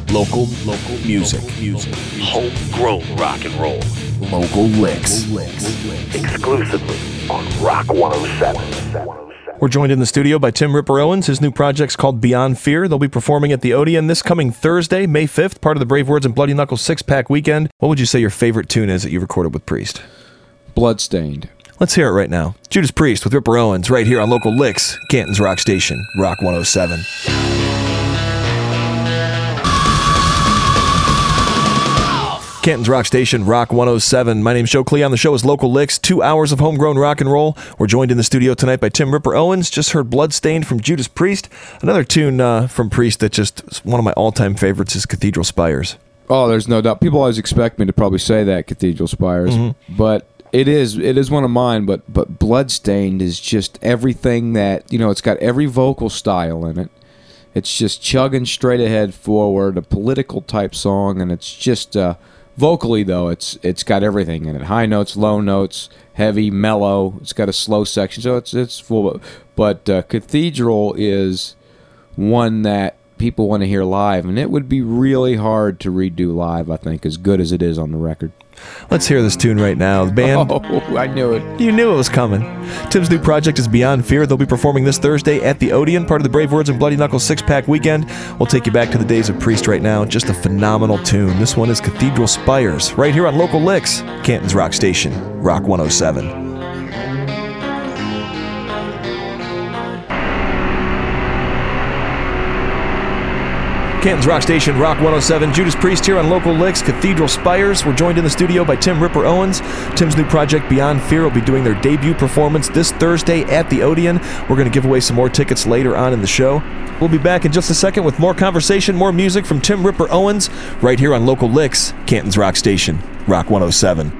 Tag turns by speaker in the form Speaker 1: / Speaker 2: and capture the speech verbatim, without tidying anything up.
Speaker 1: Local, local music. music.
Speaker 2: Homegrown rock and roll.
Speaker 1: Local licks.
Speaker 2: Exclusively on Rock one oh seven.
Speaker 1: We're joined in the studio by Tim Ripper Owens. His new project's called Beyond Fear. They'll be performing at the Odeon this coming Thursday, May fifth, part of the Brave Words and Bloody Knuckles six-pack weekend. What would you say your favorite tune is that you recorded with Priest?
Speaker 3: Bloodstained.
Speaker 1: Let's hear it right now. Judas Priest with Ripper Owens right here on Local Licks, Canton's Rock Station, Rock one oh seven. Canton's Rock Station, Rock one oh seven. My name's Joe Cleon. The show is Local Licks, two hours of homegrown rock and roll. We're joined in the studio tonight by Tim Ripper Owens. Just heard Bloodstained from Judas Priest. Another tune uh, from Priest that just is one of my all-time favorites is Cathedral Spires.
Speaker 3: Oh, there's no doubt. People always expect me to probably say that, Cathedral Spires, mm-hmm. but it is it is one of mine. But but Bloodstained is just everything that, you know, it's got every vocal style in it. It's just chugging straight ahead forward, a political type song, and it's just uh, vocally though, it's it's got everything in it: high notes, low notes, heavy, mellow. It's got a slow section, so it's it's full. But uh, Cathedral is one that people want to hear live, and it would be really hard to redo live, I think, as good as it is on the record.
Speaker 1: Let's hear this tune right now. The band...
Speaker 3: Oh, I knew it.
Speaker 1: You knew it was coming. Tim's new project is Beyond Fear. They'll be performing this Thursday at the Odeon, part of the Brave Words and Bloody Knuckles six-pack weekend. We'll take you back to the days of Priest right now. Just a phenomenal tune. This one is Cathedral Spires, right here on Local Licks, Canton's Rock Station, Rock one oh seven. Canton's Rock Station, Rock one oh seven. Judas Priest here on Local Licks, Cathedral Spires. We're joined in the studio by Tim Ripper Owens. Tim's new project, Beyond Fear, will be doing their debut performance this Thursday at the Odeon. We're going to give away some more tickets later on in the show. We'll be back in just a second with more conversation, more music from Tim Ripper Owens, right here on Local Licks, Canton's Rock Station, Rock one oh seven.